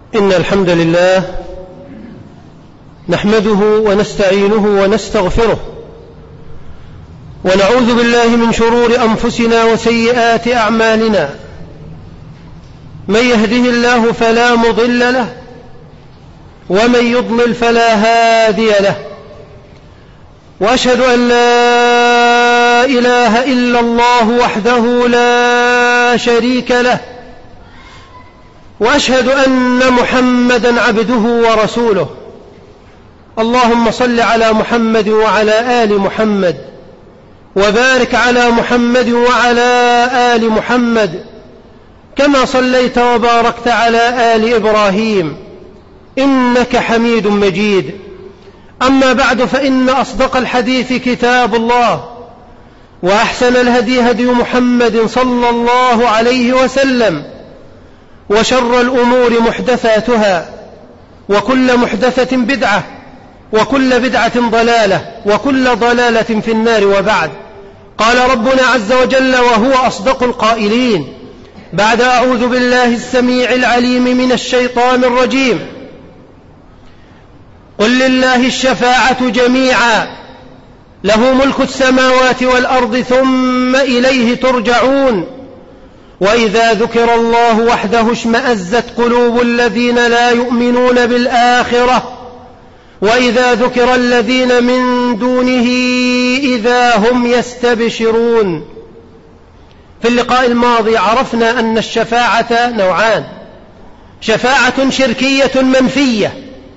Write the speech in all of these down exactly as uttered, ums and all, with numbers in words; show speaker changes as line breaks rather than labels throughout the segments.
إن الحمد لله نحمده ونستعينه ونستغفره ونعوذ بالله من شرور أنفسنا وسيئات أعمالنا. من يهده الله فلا مضل له ومن يضلل فلا هادي له، وأشهد أن لا إله إلا الله وحده لا شريك له، وأشهد أن محمدا عبده ورسوله. اللهم صل على محمد وعلى آل محمد، وبارك على محمد وعلى آل محمد كما صليت وباركت على آل إبراهيم إنك حميد مجيد. أما بعد، فإن أصدق الحديث كتاب الله، وأحسن الهدي هدي محمد صلى الله عليه وسلم، وشر الأمور محدثاتها، وكل محدثة بدعة، وكل بدعة ضلالة، وكل ضلالة في النار. وبعد، قال ربنا عز وجل وهو أصدق القائلين بعد أعوذ بالله السميع العليم من الشيطان الرجيم: قل لله الشفاعة جميعا له ملك السماوات والأرض ثم إليه ترجعون. وإذا ذكر الله وحده اشمأزت قلوب الذين لا يؤمنون بالآخرة، وإذا ذكر الذين من دونه إذا هم يستبشرون. في اللقاء الماضي عرفنا أن الشفاعة نوعان: شفاعة شركية منفية،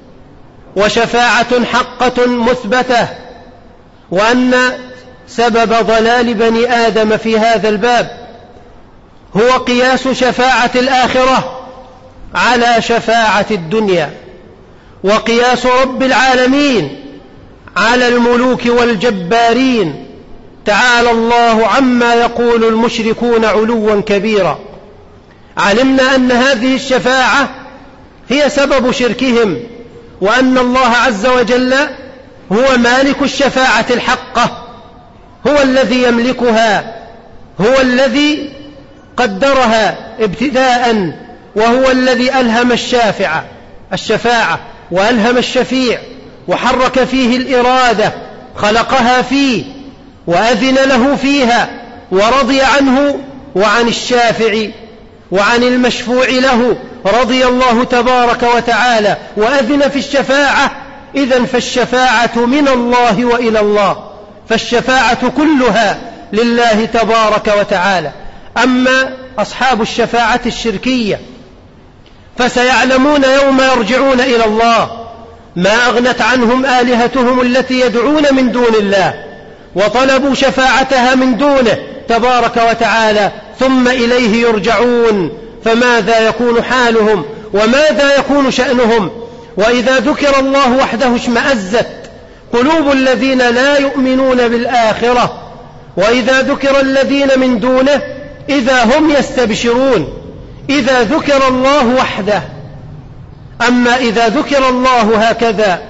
وشفاعة حقة مثبتة، وأن سبب ضلال بني آدم في هذا الباب هو قياس شفاعة الآخرة على شفاعة الدنيا، وقياس رب العالمين على الملوك والجبارين. تعالى الله عما يقول المشركون علوا كبيرا. علمنا أن هذه الشفاعة هي سبب شركهم، وأن الله عز وجل هو مالك الشفاعة الحقة، هو الذي يملكها، هو الذي قدرها ابتداء، وهو الذي ألهم الشافع الشفاعة، وألهم الشفيع، وحرك فيه الإرادة، خلقها فيه وأذن له فيها، ورضي عنه وعن الشافع وعن المشفوع له رضي الله تبارك وتعالى، وأذن في الشفاعة. إذن فالشفاعة من الله وإلى الله، فالشفاعة كلها لله تبارك وتعالى. أما أصحاب الشفاعة الشركية فسيعلمون يوم يرجعون إلى الله ما أغنت عنهم آلهتهم التي يدعون من دون الله، وطلبوا شفاعتها من دونه تبارك وتعالى، ثم إليه يرجعون. فماذا يكون حالهم وماذا يكون شأنهم؟ وإذا ذكر الله وحده اشمأزت قلوب الذين لا يؤمنون بالآخرة، وإذا ذكر الذين من دونه إذا هم يستبشرون. إذا ذكر الله وحده. أما إذا ذكر الله هكذا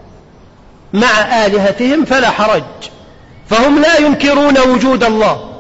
مع آلهتهم فلا حرج، فهم لا ينكرون وجود الله،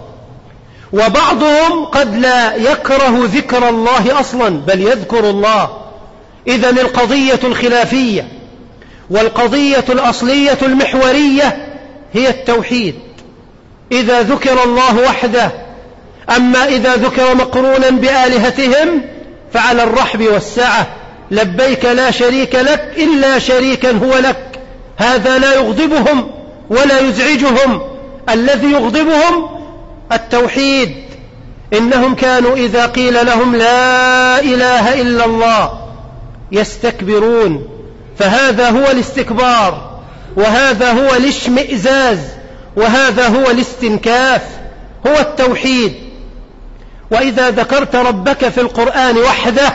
وبعضهم قد لا يكره ذكر الله أصلا بل يذكر الله. إذن القضية الخلافية والقضية الأصلية المحورية هي التوحيد إذا ذكر الله وحده. أما إذا ذكر مقرونا بآلهتهم فعلى الرحب والسعة: لبيك لا شريك لك إلا شريكا هو لك. هذا لا يغضبهم ولا يزعجهم. الذي يغضبهم التوحيد. إنهم كانوا إذا قيل لهم لا إله إلا الله يستكبرون، فهذا هو الاستكبار، وهذا هو الاشمئزاز، وهذا هو الاستنكاف، هو التوحيد. وإذا ذكرت ربك في القرآن وحده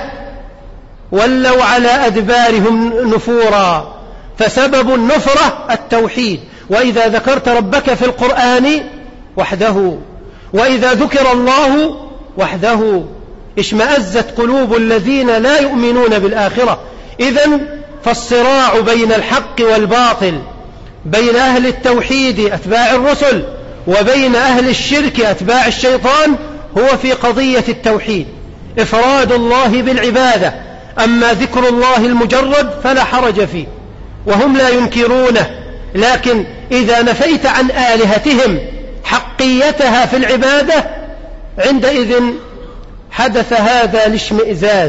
ولوا على أدبارهم نفورا، فسبب النفرة التوحيد. وإذا ذكرت ربك في القرآن وحده، وإذا ذكر الله وحده اشمأزت قلوب الذين لا يؤمنون بالآخرة. إذن فالصراع بين الحق والباطل، بين أهل التوحيد أتباع الرسل وبين أهل الشرك أتباع الشيطان، هو في قضية التوحيد، إفراد الله بالعبادة، أما ذكر الله المجرد فلا حرج فيه وهم لا ينكرونه، لكن إذا نفيت عن آلهتهم حقيتها في العبادة عندئذ حدث هذا الاشمئزاز.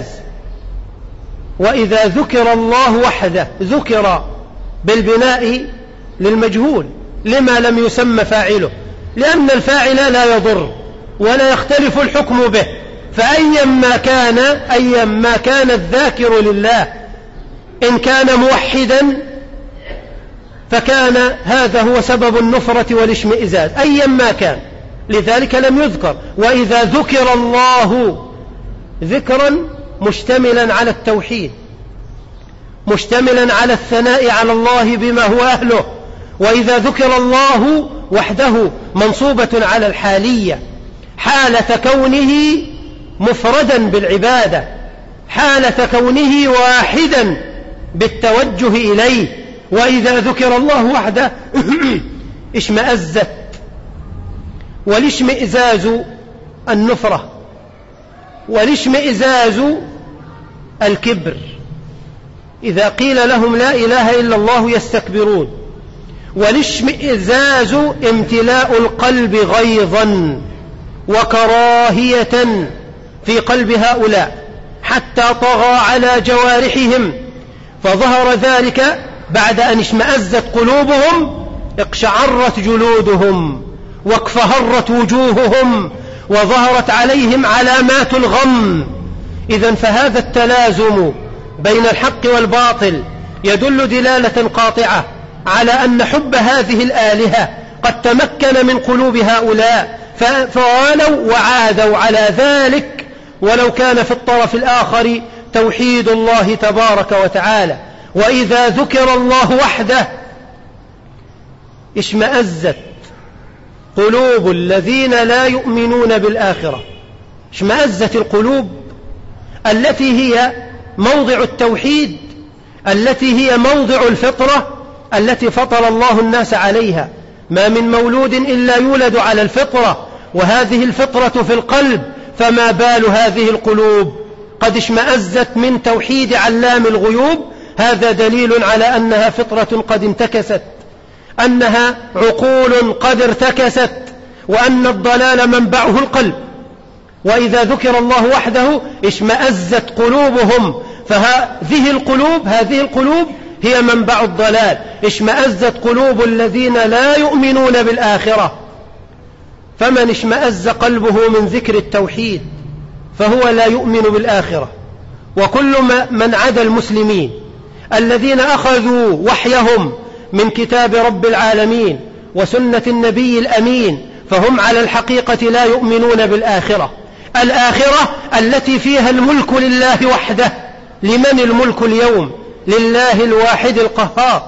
وإذا ذكر الله وحده ذكر بالبناء للمجهول لما لم يسمى فاعله، لأن الفاعل لا يضر ولا يختلف الحكم به، فأيما كان أيما كان الذاكر لله إن كان موحدا فكان هذا هو سبب النفرة والاشمئزاز أيما كان، لذلك لم يذكر. وإذا ذكر الله ذكرا مشتملا على التوحيد، مشتملا على الثناء على الله بما هو أهله، وإذا ذكر الله وحده منصوبة على الحالية، حالة كونه مفردا بالعبادة، حالة كونه واحدا بالتوجه إليه. وإذا ذكر الله وحده اشمأزت. والاشمئزاز النفرة، والاشمئزاز الكبر. إذا قيل لهم لا إله إلا الله يستكبرون. والاشمئزاز امتلاء القلب غيظا وكراهية في قلب هؤلاء حتى طغى على جوارحهم، فظهر ذلك بعد أن اشمأزت قلوبهم، اقشعرت جلودهم واكفهرت وجوههم وظهرت عليهم علامات الغم. إذن فهذا التلازم بين الحق والباطل يدل دلالة قاطعة على أن حب هذه الآلهة قد تمكن من قلوب هؤلاء فوالوا وعادوا على ذلك، ولو كان في الطرف الآخر توحيد الله تبارك وتعالى. وإذا ذكر الله وحده اشمأزت قلوب الذين لا يؤمنون بالآخرة. اشمأزت القلوب التي هي موضع التوحيد، التي هي موضع الفطرة التي فطر الله الناس عليها. ما من مولود إلا يولد على الفطرة، وهذه الفطرة في القلب، فما بال هذه القلوب قد اشمأزت من توحيد علام الغيوب؟ هذا دليل على أنها فطرة قد انتكست، أنها عقول قد ارتكست، وأن الضلال منبعه القلب. وإذا ذكر الله وحده اشمأزت قلوبهم، فهذه القلوب هذه القلوب هي منبع الضلال. اشمأزت قلوب الذين لا يؤمنون بالآخرة. فمن اشمأز قلبه من ذكر التوحيد فهو لا يؤمن بالآخرة. وكل من عدا المسلمين الذين أخذوا وحيهم من كتاب رب العالمين وسنة النبي الأمين فهم على الحقيقة لا يؤمنون بالآخرة. الآخرة التي فيها الملك لله وحده. لمن الملك اليوم؟ لله الواحد القهار.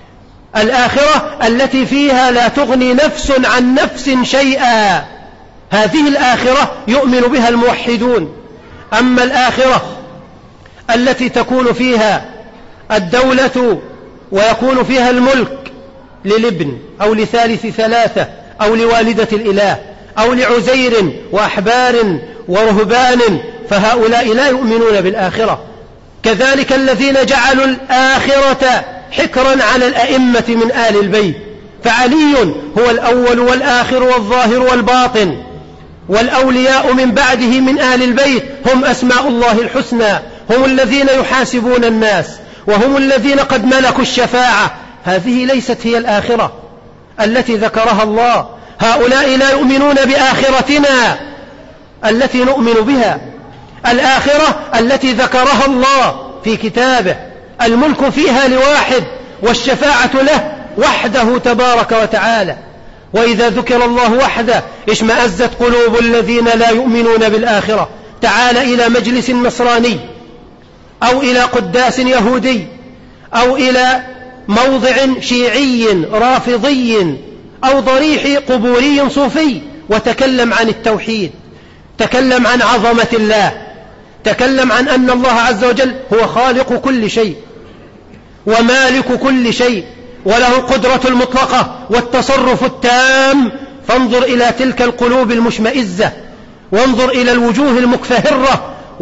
الآخرة التي فيها لا تغني نفس عن نفس شيئا. هذه الآخرة يؤمن بها الموحدون. أما الآخرة التي تكون فيها الدولة ويكون فيها الملك للابن أو لثالث ثلاثة أو لوالدة الإله أو لعزير وأحبار ورهبان، فهؤلاء لا يؤمنون بالآخرة. كذلك الذين جعلوا الآخرة حكرا على الأئمة من آل البيت، فعلي هو الأول والآخر والظاهر والباطن، والأولياء من بعده من آل البيت هم أسماء الله الحسنى، هم الذين يحاسبون الناس، وهم الذين قد ملكوا الشفاعة. هذه ليست هي الآخرة التي ذكرها الله. هؤلاء لا يؤمنون بآخرتنا التي نؤمن بها، الآخرة التي ذكرها الله في كتابه، الملك فيها لواحد والشفاعة له وحده تبارك وتعالى. وإذا ذكر الله وحده اشمأزت قلوب الذين لا يؤمنون بالآخرة. تعال إلى مجلس نصراني أو إلى قداس يهودي أو إلى موضع شيعي رافضي أو ضريح قبوري صوفي وتكلم عن التوحيد، تكلم عن عظمة الله، تكلم عن أن الله عز وجل هو خالق كل شيء ومالك كل شيء وله القدرة المطلقة والتصرف التام. فانظر إلى تلك القلوب المشمئزة، وانظر إلى الوجوه المكفهرة،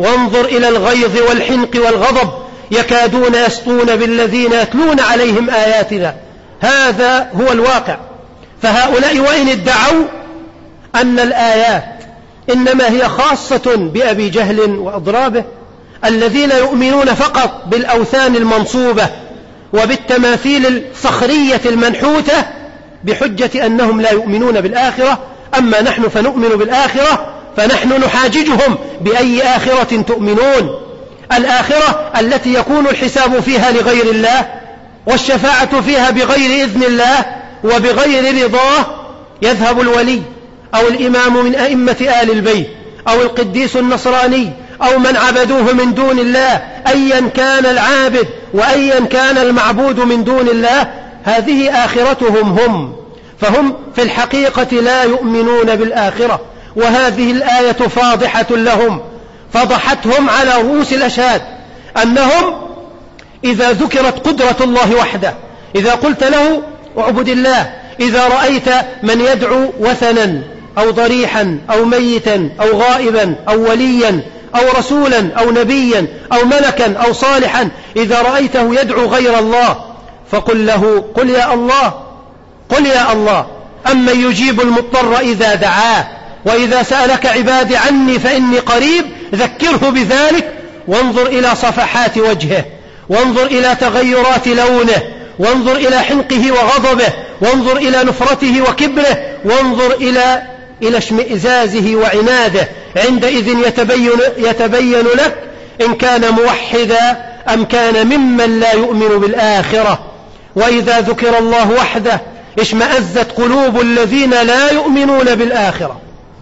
وانظر إلى الغيظ والحنق والغضب يكادون يسطون بالذين يتلون عليهم آياتنا. هذا هو الواقع. فهؤلاء وإن ادعوا أن الآيات إنما هي خاصة بأبي جهل وأضرابه الذين يؤمنون فقط بالأوثان المنصوبة وبالتماثيل الصخرية المنحوتة بحجة أنهم لا يؤمنون بالآخرة، أما نحن فنؤمن بالآخرة، فنحن نحاججهم بأي آخرة تؤمنون؟ الآخرة التي يكون الحساب فيها لغير الله والشفاعة فيها بغير إذن الله وبغير رضاه. يذهب الولي أو الإمام من أئمة آل البيت أو القديس النصراني أو من عبدوه من دون الله، أيا كان العابد وأيا كان المعبود من دون الله، هذه آخرتهم هم، فهم في الحقيقة لا يؤمنون بالآخرة. وهذه الآية فاضحة لهم، فضحتهم على رؤوس الأشهاد، أنهم إذا ذكرت قدرة الله وحده، إذا قلت له اعبد الله، إذا رأيت من يدعو وثنا أو ضريحا أو ميتا أو غائبا أو وليا أو رسولا أو نبيا أو ملكا أو صالحا، إذا رأيته يدعو غير الله فقل له قل يا الله، قل يا الله، أما يجيب المضطر إذا دعاه، وإذا سألك عبادي عني فإني قريب، ذكره بذلك، وانظر إلى صفحات وجهه، وانظر إلى تغيرات لونه، وانظر إلى حنقه وغضبه، وانظر إلى نفرته وكبره، وانظر إلى إلى اشمئزازه وعناده. عندئذ يتبين, يتبين لك إن كان موحدا أم كان ممن لا يؤمن بالآخرة. وإذا ذكر الله وحده اشمأزت قلوب الذين لا يؤمنون بالآخرة،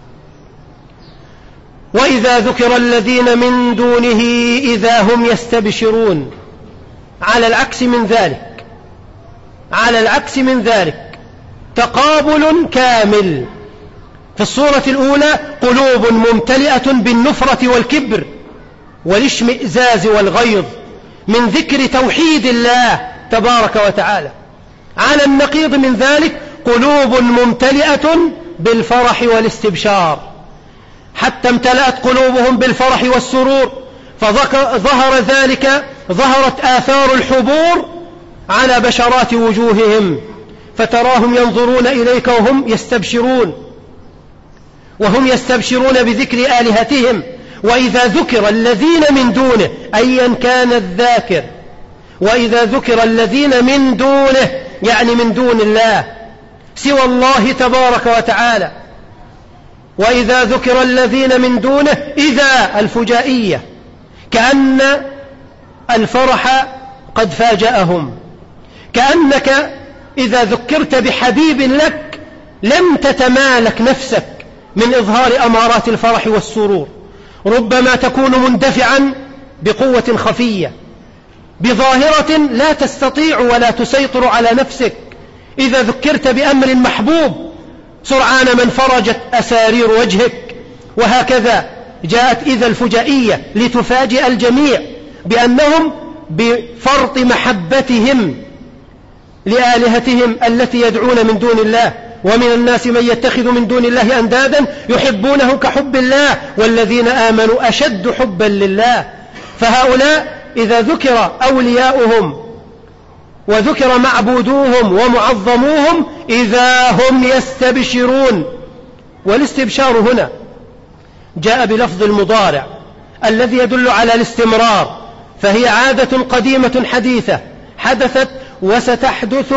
وإذا ذكر الذين من دونه إذا هم يستبشرون. على العكس من ذلك، على العكس من ذلك تقابل كامل. في الصورة الأولى قلوب ممتلئة بالنفرة والكبر والاشمئزاز والغيظ من ذكر توحيد الله تبارك وتعالى. على النقيض من ذلك قلوب ممتلئة بالفرح والاستبشار، حتى امتلأت قلوبهم بالفرح والسرور، فظهر ذلك، ظهرت آثار الحبور على بشرات وجوههم، فتراهم ينظرون إليك وهم يستبشرون، وهم يستبشرون بذكر آلهتهم. وإذا ذكر الذين من دونه أيا كان الذاكر، وإذا ذكر الذين من دونه يعني من دون الله سوى الله تبارك وتعالى، وإذا ذكر الذين من دونه إذا الفجائية، كأن الفرح قد فاجأهم، كأنك إذا ذكرت بحبيب لك لم تتمالك نفسك من إظهار أمارات الفرح والسرور، ربما تكون مندفعا بقوة خفية بظاهرة لا تستطيع ولا تسيطر على نفسك. إذا ذكرت بأمر محبوب سرعان من فرجت أسارير وجهك. وهكذا جاءت إذا الفجائية لتفاجئ الجميع بأنهم بفرط محبتهم لآلهتهم التي يدعون من دون الله. ومن الناس من يتخذ من دون الله أندادا يحبونه كحب الله والذين آمنوا أشد حبا لله. فهؤلاء إذا ذكر أولياؤهم وذكر معبودوهم ومعظموهم إذا هم يستبشرون. والاستبشار هنا جاء بلفظ المضارع الذي يدل على الاستمرار، فهي عادة قديمة حديثة حدثت وستحدث،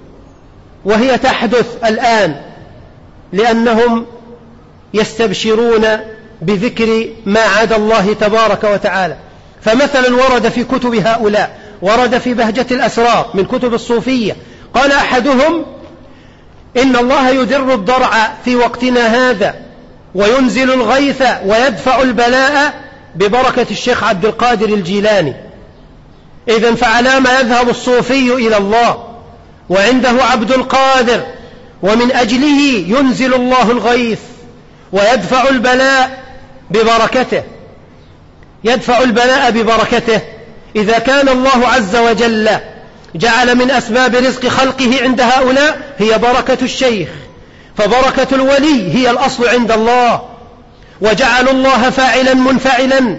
وهي تحدث الآن، لأنهم يستبشرون بذكر ما عدا الله تبارك وتعالى. فمثلا ورد في كتب هؤلاء، ورد في بهجة الأسرار من كتب الصوفية، قال أحدهم إن الله يدر الضرع في وقتنا هذا وينزل الغيث ويدفع البلاء ببركة الشيخ عبد القادر الجيلاني. إذن فعلى ما يذهب الصوفي إلى الله وعنده عبد القادر، ومن أجله ينزل الله الغيث ويدفع البلاء ببركته، يدفع البلاء ببركته. إذا كان الله عز وجل جعل من أسباب رزق خلقه عند هؤلاء هي بركة الشيخ، فبركة الولي هي الأصل عند الله، وجعلوا الله فاعلا منفعلا،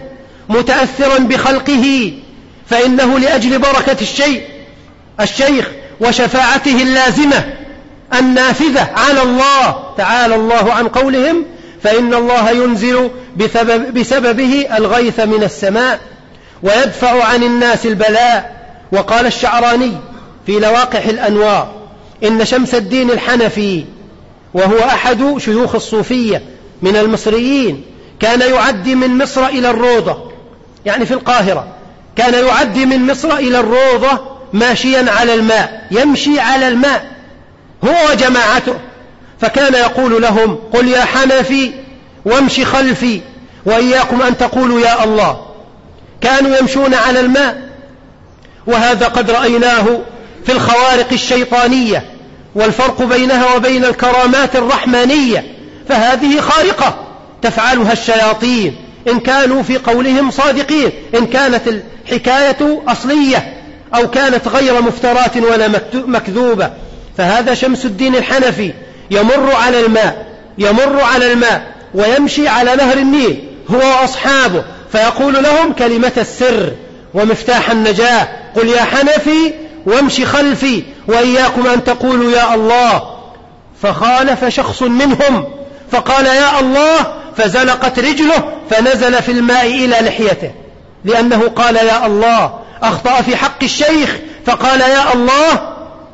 متأثرا بخلقه، فإنه لأجل بركة الشيء الشيخ وشفاعته اللازمة النافذة على الله تعالى الله عن قولهم فإن الله ينزل بسبب بسببه الغيث من السماء ويدفع عن الناس البلاء. وقال الشعراني في لواقح الأنوار إن شمس الدين الحنفي وهو أحد شيوخ الصوفية من المصريين كان يعدي من مصر إلى الروضة، يعني في القاهرة، كان يعدي من مصر إلى الروضة ماشيا على الماء، يمشي على الماء هو وجماعته، فكان يقول لهم قل يا حنفي وامشي خلفي وإياكم أن تقولوا يا الله. كانوا يمشون على الماء، وهذا قد رأيناه في الخوارق الشيطانية، والفرق بينها وبين الكرامات الرحمانية، فهذه خارقة تفعلها الشياطين إن كانوا في قولهم صادقين، إن كانت الحكاية أصلية أو كانت غير مفترات ولا مكذوبة. فهذا شمس الدين الحنفي يمر على الماء يمر على الماء ويمشي على نهر النيل هو وأصحابه، فيقول لهم كلمة السر ومفتاح النجاة قل يا حنفي وامشي خلفي وإياكم أن تقولوا يا الله. فخالف شخص منهم فقال يا الله، فزلقت رجله فنزل في الماء إلى لحيته، لأنه قال يا الله. أخطأ في حق الشيخ فقال يا الله،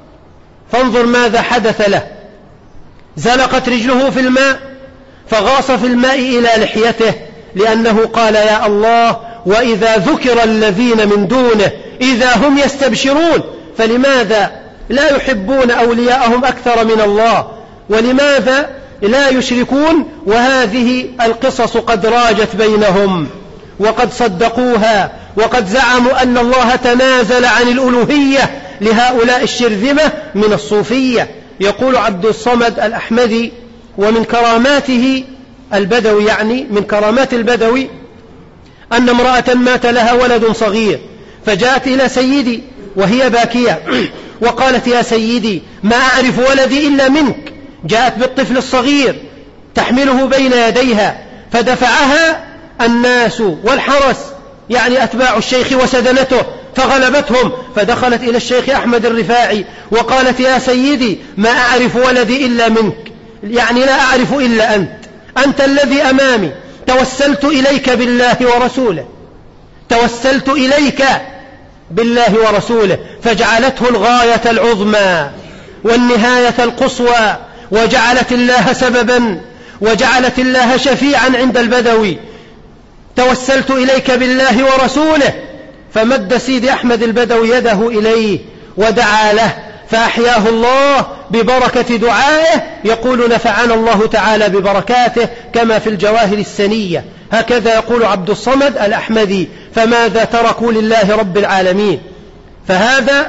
فانظر ماذا حدث له، زلقت رجله في الماء فغاص في الماء إلى لحيته، لأنه قال يا الله. وإذا ذكر الذين من دونه إذا هم يستبشرون، فلماذا لا يحبون أولياءهم أكثر من الله؟ ولماذا لا يشركون؟ وهذه القصص قد راجت بينهم وقد صدقوها، وقد زعموا أن الله تنازل عن الألوهية لهؤلاء الشرذمة من الصوفية. يقول عبد الصمد الأحمدي ومن كراماته البدوي، يعني من كرامات البدوي أن امرأة مات لها ولد صغير، فجاءت إلى سيدي وهي باكية وقالت يا سيدي ما أعرف ولدي إلا منك. جاءت بالطفل الصغير تحمله بين يديها، فدفعها الناس والحرس، يعني أتباع الشيخ وسدنته، فغلبتهم، فدخلت إلى الشيخ أحمد الرفاعي وقالت يا سيدي ما أعرف ولدي إلا منك، يعني لا أعرف إلا أنت، أنت الذي أمامي، توسلت إليك بالله ورسوله توسلت إليك بالله ورسوله. فجعلته الغاية العظمى والنهاية القصوى، وجعلت الله سببا وجعلت الله شفيعا عند البدوي. توسلت إليك بالله ورسوله، فمد سيدي أحمد البدوي يده إليه ودعا له فأحياه الله ببركة دعائه. يقول نفعنا الله تعالى ببركاته كما في الجواهر السنية. هكذا يقول عبد الصمد الأحمدي. فماذا تركوا لله رب العالمين؟ فهذا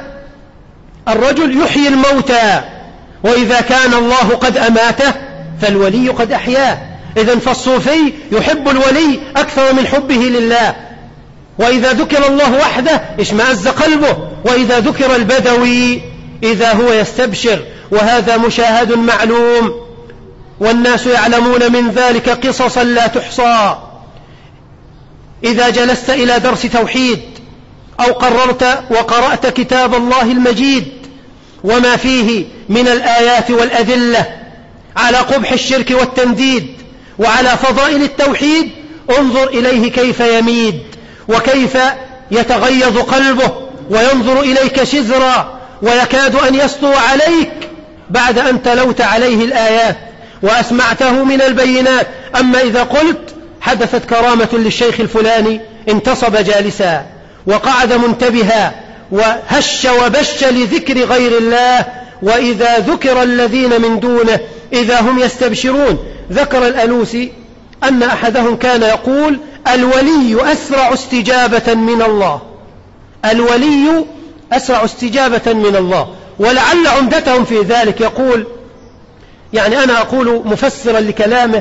الرجل يحيي الموتى، وإذا كان الله قد أماته فالولي قد أحياه. إذن فالصوفي يحب الولي أكثر من حبه لله، وإذا ذكر الله وحده اشمأز قلبه، وإذا ذكر البدوي إذا هو يستبشر. وهذا مشاهد معلوم، والناس يعلمون من ذلك قصصا لا تحصى. إذا جلست إلى درس توحيد أو قررت وقرأت كتاب الله المجيد وما فيه من الآيات والأدلة على قبح الشرك والتنديد وعلى فضائل التوحيد، انظر إليه كيف يميد وكيف يتغيظ قلبه وينظر إليك شزرا، ويكاد أن يسطو عليك بعد أن تلوت عليه الآيات وأسمعته من البينات. أما إذا قلت حدثت كرامة للشيخ الفلاني، انتصب جالسا وقعد منتبها وهش وبش لذكر غير الله، وإذا ذكر الذين من دونه إذا هم يستبشرون. ذكر الألوسي أن أحدهم كان يقول الولي أسرع استجابة من الله، الولي أسرع استجابة من الله. ولعل عمدتهم في ذلك يقول، يعني أنا أقول مفسرا لكلامه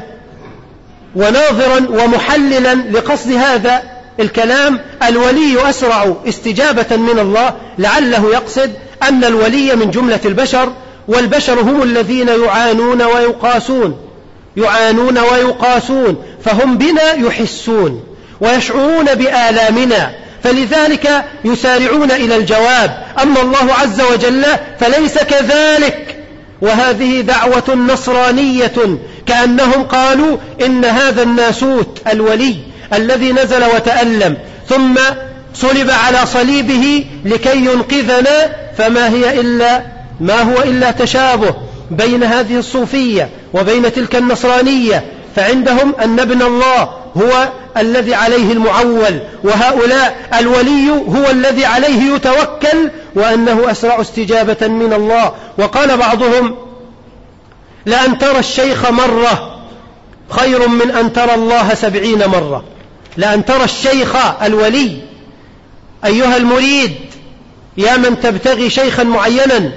وناظرا ومحللا لقصد هذا الكلام، الولي أسرع استجابة من الله، لعله يقصد أن الولي من جملة البشر، والبشر هم الذين يعانون ويقاسون يعانون ويقاسون فهم بنا يحسون، ويشعرون بآلامنا، فلذلك يسارعون إلى الجواب. أما الله عز وجل فليس كذلك، وهذه دعوة نصرانية، كأنهم قالوا إن هذا الناسوت الولي الذي نزل وتألم ثم صلب على صليبه لكي ينقذنا، فما هي إلا ما هو إلا تشابه بين هذه الصوفية وبين تلك النصرانية. فعندهم أن ابن الله هو الذي عليه المعول، وهؤلاء الولي هو الذي عليه يتوكل، وأنه أسرع استجابة من الله. وقال بعضهم: لأن ترى الشيخ مرة خير من أن ترى الله سبعين مرة. لأن ترى الشيخ الولي، أيها المريد يا من تبتغي شيخا معينا،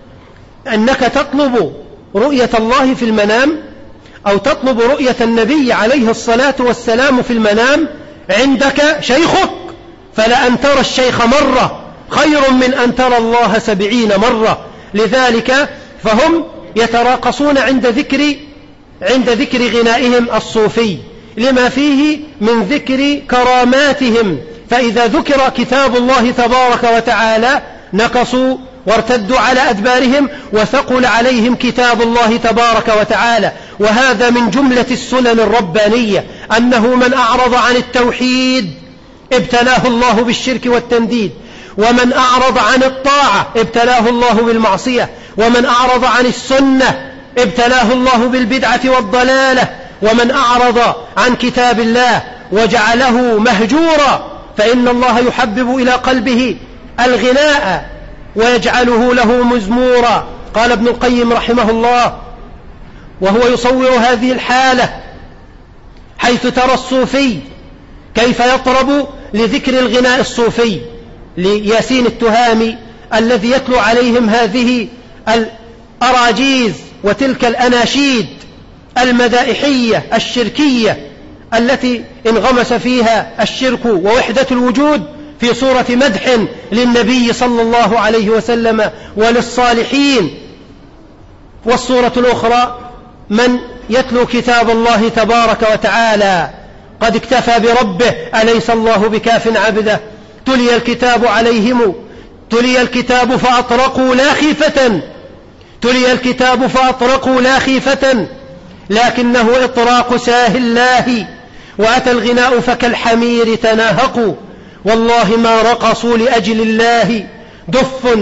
أنك تطلب رؤية الله في المنام أو تطلب رؤية النبي عليه الصلاة والسلام في المنام، عندك شيخك، فلأن ترى الشيخ مرة خير من أن ترى الله سبعين مرة. لذلك فهم يتراقصون عند ذكر عند ذكر غنائهم الصوفي لما فيه من ذكر كراماتهم، فإذا ذكر كتاب الله تبارك وتعالى نكصوا وارتدوا على أدبارهم وثقل عليهم كتاب الله تبارك وتعالى. وهذا من جملة السنن الربانية، أنه من أعرض عن التوحيد ابتلاه الله بالشرك والتنديد، ومن أعرض عن الطاعة ابتلاه الله بالمعصية، ومن أعرض عن السنة ابتلاه الله بالبدعة والضلالة، ومن أعرض عن كتاب الله وجعله مهجورا فإن الله يحبب إلى قلبه الغناء ويجعله له مزمورا. قال ابن القيم رحمه الله وهو يصور هذه الحالة، حيث ترى الصوفي كيف يطرب لذكر الغناء الصوفي لياسين التهامي الذي يتلو عليهم هذه الأراجيز وتلك الأناشيد المدائحية الشركية التي انغمس فيها الشرك ووحدة الوجود في صورة مدح للنبي صلى الله عليه وسلم وللصالحين. والصورة الأخرى من يتلو كتاب الله تبارك وتعالى قد اكتفى بربه، أليس الله بكاف عبده، تلي الكتاب عليهم تلي الكتاب فأطرقوا لا خيفة تلي الكتاب فأطرقوا لا خيفة لكنه إطراق ساه الله، وأتى الغناء فكالحمير تناهقوا، والله ما رقصوا لأجل الله، دف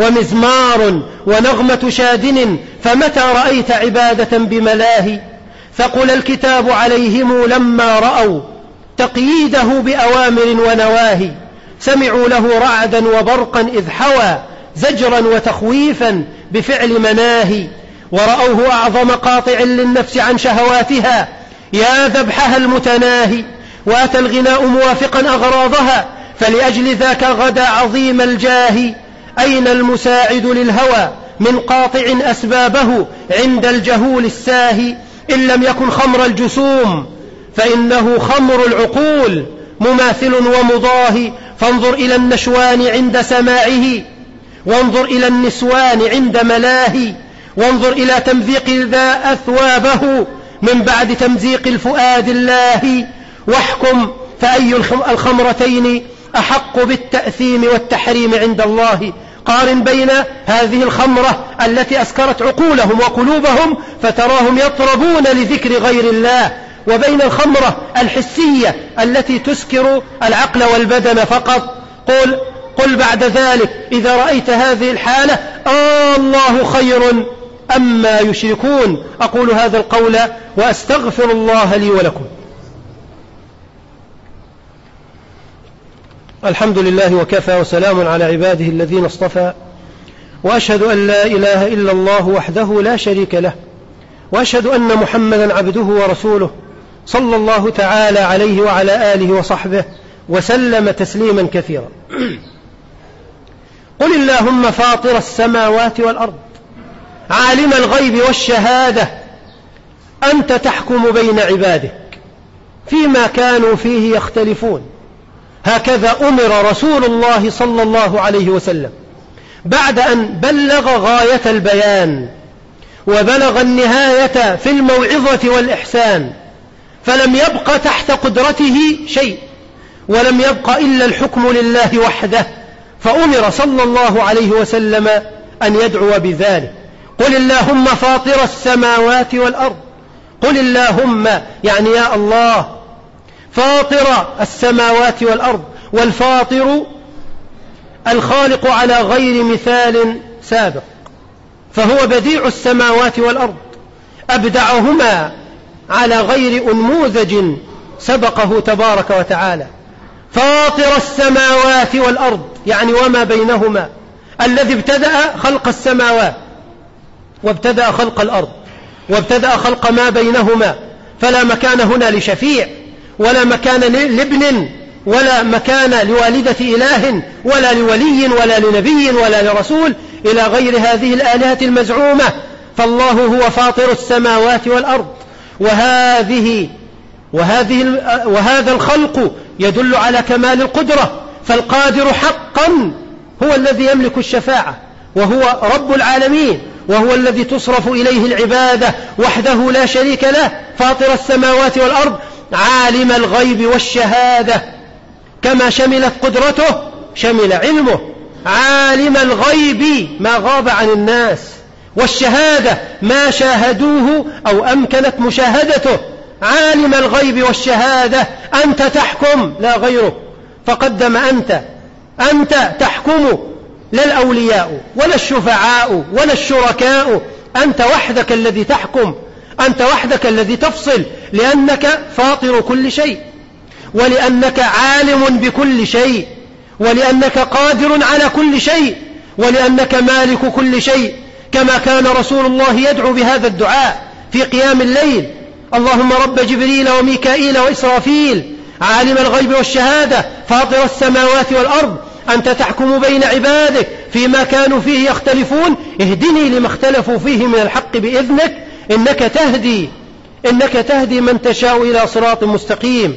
ومزمار ونغمة شادن، فمتى رأيت عبادة بملاهي. ثقل الكتاب عليهم لما رأوا تقييده بأوامر ونواهي، سمعوا له رعدا وبرقا إذ حوى زجرا وتخويفا بفعل مناهي، ورأوه أعظم قاطع للنفس عن شهواتها يا ذبحها المتناهي. وأتى الغناء موافقا أغراضها، فلأجل ذاك غدا عظيم الجاه. أين المساعد للهوى من قاطع أسبابه عند الجهول الساهي، إن لم يكن خمر الجسوم فإنه خمر العقول مماثل ومضاهي. فانظر إلى النشوان عند سماعه، وانظر إلى النسوان عند ملاهي، وانظر إلى تمزيق ذا أثوابه من بعد تمزيق الفؤاد الله، واحكم فأي الخمرتين أحق بالتأثيم والتحريم عند الله. قارن بين هذه الخمرة التي أسكرت عقولهم وقلوبهم فتراهم يطربون لذكر غير الله، وبين الخمرة الحسية التي تسكر العقل والبدن فقط. قل, قل بعد ذلك إذا رأيت هذه الحالة آه الله خير أما يشركون. أقول هذا القول وأستغفر الله لي ولكم. الحمد لله وكفى، وسلام على عباده الذين اصطفى، وأشهد أن لا إله إلا الله وحده لا شريك له، وأشهد أن محمدا عبده ورسوله صلى الله تعالى عليه وعلى آله وصحبه وسلم تسليما كثيرا. قل اللهم فاطر السماوات والأرض عالم الغيب والشهادة أنت تحكم بين عبادك فيما كانوا فيه يختلفون. هكذا أمر رسول الله صلى الله عليه وسلم بعد أن بلغ غاية البيان وبلغ النهاية في الموعظة والإحسان، فلم يبق تحت قدرته شيء ولم يبق إلا الحكم لله وحده، فأمر صلى الله عليه وسلم أن يدعو بذلك. قل اللهم فاطر السماوات والأرض، قل اللهم يعني يا الله، فاطر السماوات والأرض، والفاطر الخالق على غير مثال سابق، فهو بديع السماوات والأرض، أبدعهما على غير أنموذج سبقه تبارك وتعالى. فاطر السماوات والأرض يعني وما بينهما، الذي ابتدأ خلق السماوات وابتدأ خلق الأرض وابتدأ خلق ما بينهما، فلا مكان هنا لشفيع، ولا مكان لابن، ولا مكان لوالدة إله، ولا لولي، ولا لنبي، ولا لرسول، إلى غير هذه الآلهة المزعومة. فالله هو فاطر السماوات والأرض، وهذه وهذه وهذا الخلق يدل على كمال القدرة، فالقادر حقا هو الذي يملك الشفاعة، وهو رب العالمين، وهو الذي تصرف إليه العبادة وحده لا شريك له. فاطر السماوات والأرض عالم الغيب والشهادة، كما شملت قدرته شمل علمه. عالم الغيب ما غاب عن الناس، والشهادة ما شاهدوه أو أمكنت مشاهدته. عالم الغيب والشهادة، أنت تحكم لا غيرك، فقدم أنت أنت تحكم، لا الأولياء ولا الشفعاء ولا الشركاء، أنت وحدك الذي تحكم، أنت وحدك الذي تفصل، لأنك فاطر كل شيء، ولأنك عالم بكل شيء، ولأنك قادر على كل شيء، ولأنك مالك كل شيء، كما كان رسول الله يدعو بهذا الدعاء في قيام الليل: اللهم رب جبريل وميكائيل وإسرافيل، عالم الغيب والشهادة، فاطر السماوات والأرض، أنت تحكم بين عبادك فيما كانوا فيه يختلفون، اهدني لما اختلفوا فيه من الحق بإذنك، إنك تهدي إنك تهدي من تشاء إلى صراط مستقيم.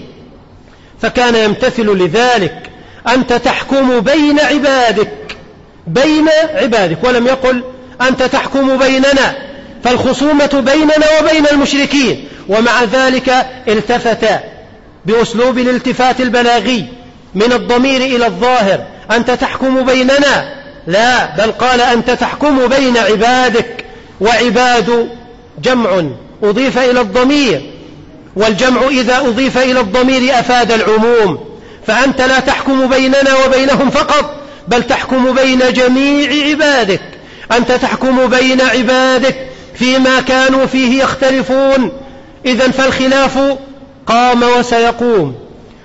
فكان يمتثل لذلك، أنت تحكم بين عبادك بين عبادك ولم يقل أنت تحكم بيننا، فالخصومة بيننا وبين المشركين. ومع ذلك التفت بأسلوب الالتفات البلاغي من الضمير إلى الظاهر: أنت تحكم بيننا، لا، بل قال أنت تحكم بين عبادك. وعباد جمع أضيف إلى الضمير، والجمع إذا أضيف إلى الضمير أفاد العموم، فأنت لا تحكم بيننا وبينهم فقط، بل تحكم بين جميع عبادك. أنت تحكم بين عبادك فيما كانوا فيه يختلفون. إذن فالخلاف قام وسيقوم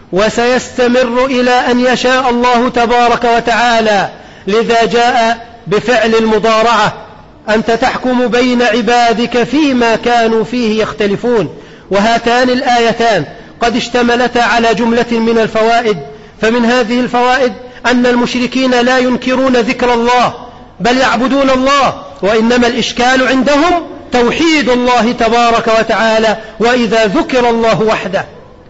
وسيستمر إلى أن يشاء الله تبارك وتعالى، لذا جاء بفعل المضارعة: أنت تحكم بين عبادك فيما كانوا فيه يختلفون. وهاتان الآيتان قد اشتملتا على جملة من الفوائد، فمن هذه الفوائد أن المشركين لا ينكرون ذكر الله، بل يعبدون الله، وإنما الإشكال عندهم توحيد الله تبارك وتعالى وإذا ذكر الله وحده.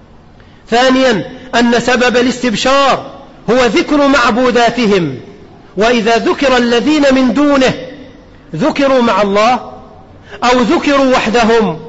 ثانيا أن سبب الاستبشار هو ذكر معبوداتهم، وإذا ذكر الذين من دونه ذكروا مع الله أو ذكروا وحدهم.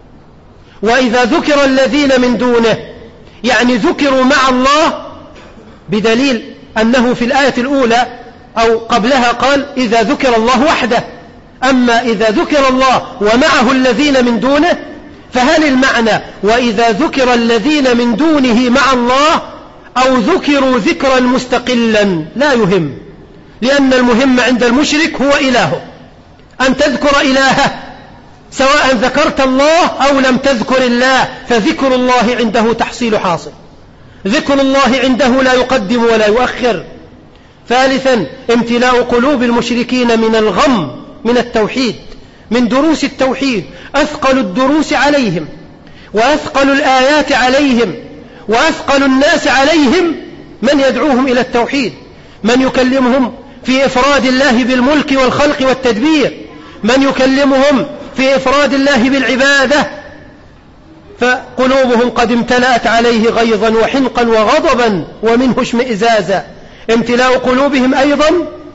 وإذا ذكر الذين من دونه يعني ذكروا مع الله، بدليل أنه في الآية الأولى أو قبلها قال إذا ذكر الله وحده، أما إذا ذكر الله ومعه الذين من دونه، فهل المعنى وإذا ذكر الذين من دونه مع الله أو ذكروا ذكرا مستقلا؟ لا يهم، لأن المهم عند المشرك هو إلهه، أن تذكر إلهه سواء ذكرت الله أو لم تذكر الله، فذكر الله عنده تحصيل حاصل، ذكر الله عنده لا يقدم ولا يؤخر. ثالثا امتلاء قلوب المشركين من الغم من التوحيد، من دروس التوحيد، أثقل الدروس عليهم وأثقل الآيات عليهم وأثقل الناس عليهم من يدعوهم إلى التوحيد، من يكلمهم في إفراد الله بالملك والخلق والتدبير، من يكلمهم في إفراد الله بالعبادة، فقلوبهم قد امتلأت عليه غيظا وحنقا وغضبا ومنه اشمئزازا. امتلاء قلوبهم أيضا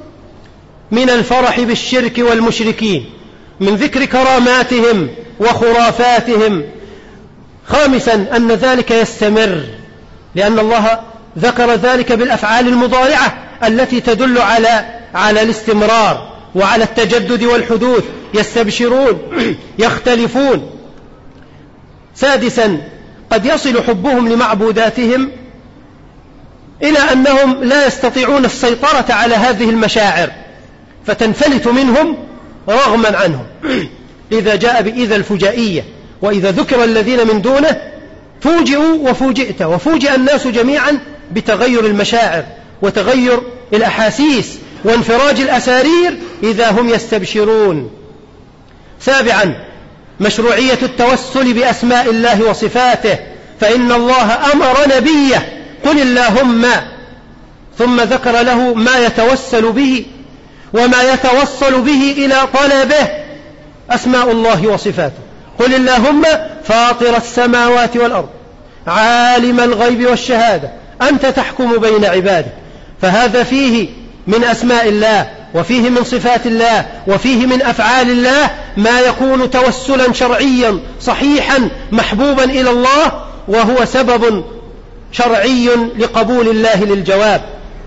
من الفرح بالشرك والمشركين، من ذكر كراماتهم وخرافاتهم. خامسا أن ذلك يستمر، لأن الله ذكر ذلك بالأفعال المضارعة التي تدل على على الاستمرار وعلى التجدد والحدوث. يستبشرون يختلفون. سادسا قد يصل حبهم لمعبوداتهم إلى أنهم لا يستطيعون السيطرة على هذه المشاعر فتنفلت منهم رغما عنهم. إذا جاء بإذا الفجائية وإذا ذكر الذين من دونه فوجئوا وفوجئت، وفوجئ الناس جميعا بتغير المشاعر وتغير الأحاسيس وانفراج الأسارير إذا هم يستبشرون. سابعا مشروعية التوسل بأسماء الله وصفاته، فإن الله أمر نبيه قل اللهم، ثم ذكر له ما يتوسل به وما يتوصل به إلى طلبه. أسماء الله وصفاته: قل اللهم فاطر السماوات والأرض عالم الغيب والشهادة أنت تحكم بين عبادك. فهذا فيه من أسماء الله وفيه من صفات الله وفيه من أفعال الله ما يكون توسلا شرعيا صحيحا محبوبا إلى الله، وهو سبب شرعي لقبول الله للجواب.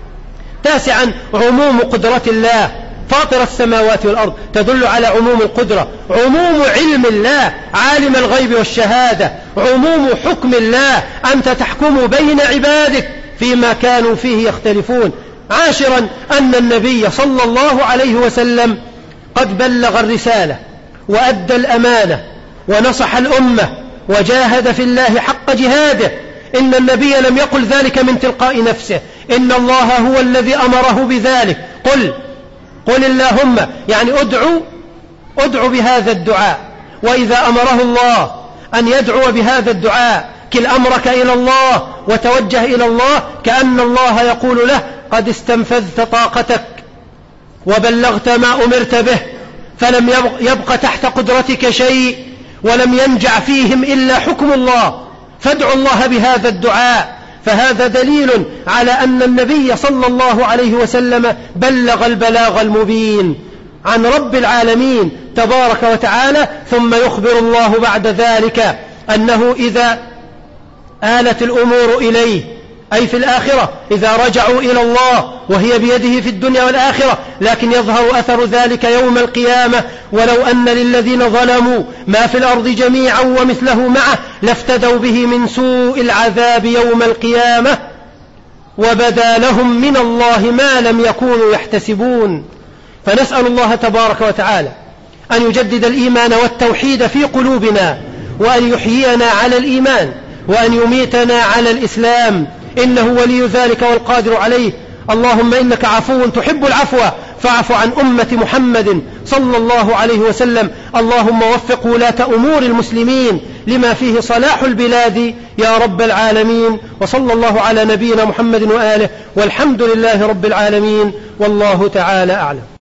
تاسعا عموم قدرة الله، فاطر السماوات والأرض تدل على عموم القدرة، عموم علم الله عالم الغيب والشهادة، عموم حكم الله أنت تحكم بين عبادك فيما كانوا فيه يختلفون. عاشرا أن النبي صلى الله عليه وسلم قد بلغ الرسالة وأدى الأمانة ونصح الأمة وجاهد في الله حق جهاده. إن النبي لم يقل ذلك من تلقاء نفسه، إن الله هو الذي أمره بذلك. قل قل اللهم يعني ادعو ادعو بهذا الدعاء، وإذا أمره الله أن يدعو بهذا الدعاء كل أمرك إلى الله وتوجه إلى الله، كأن الله يقول له قد استنفذت طاقتك وبلغت ما أمرت به، فلم يبق تحت قدرتك شيء ولم ينجع فيهم إلا حكم الله، فادعوا الله بهذا الدعاء. فهذا دليل على أن النبي صلى الله عليه وسلم بلغ البلاغ المبين عن رب العالمين تبارك وتعالى. ثم يخبر الله بعد ذلك أنه إذا آلت الأمور إليه أي في الآخرة، إذا رجعوا إلى الله وهي بيده في الدنيا والآخرة، لكن يظهر أثر ذلك يوم القيامة. ولو أن للذين ظلموا ما في الأرض جميعا ومثله معه لافتدوا به من سوء العذاب يوم القيامة وبدا لهم من الله ما لم يكونوا يحتسبون. فنسأل الله تبارك وتعالى أن يجدد الإيمان والتوحيد في قلوبنا، وأن يحيينا على الإيمان، وأن يميتنا على الإسلام، إنه ولي ذلك والقادر عليه. اللهم إنك عفو تحب العفو فاعف عن أمة محمد صلى الله عليه وسلم. اللهم وفق ولاة أمور المسلمين لما فيه صلاح البلاد يا رب العالمين. وصلى الله على نبينا محمد وآله، والحمد لله رب العالمين، والله تعالى أعلم.